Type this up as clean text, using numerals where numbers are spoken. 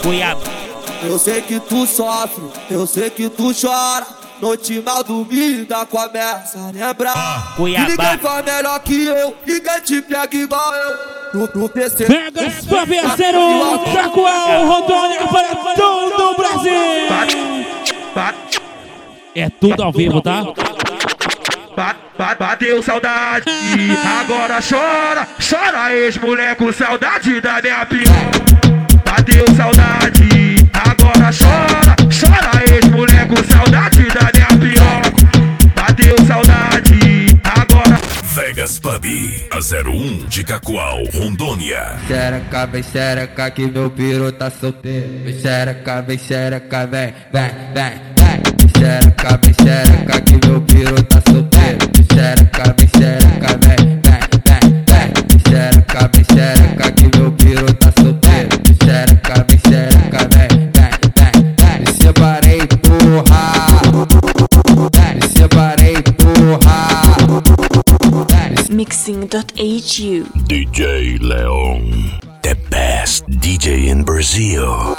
Cuiabá. Eu sei que tu sofre, eu sei que tu chora. Noite mal dormida começa a lembrar. Cuiabá. E ninguém faz melhor que eu, ninguém te pega igual eu. No PC. Pega sua parceiro, Taqual, Rondônia para todo o Brasil. É tudo ao vivo, tá? Bateu saudade, agora chora, chora ex-mulher com saudade da minha pior. Bateu saudade, agora chora, chora ex-mulher com saudade da minha pior. Bateu saudade, agora. Vegas Pub, a 01 de Cacoal, Rondônia. Vem xereca que meu piro tá solteiro. Vem xereca, vem, vem, vem. Vem xereca que meu piro tá solteiro. Vem xereca, vem, vem. Vem xereca que meu piro tá solteiro. Vem xereca, vem. Me separei, porra. Me separei, porra. Mixing.hu DJ Leon, the best DJ in Brazil.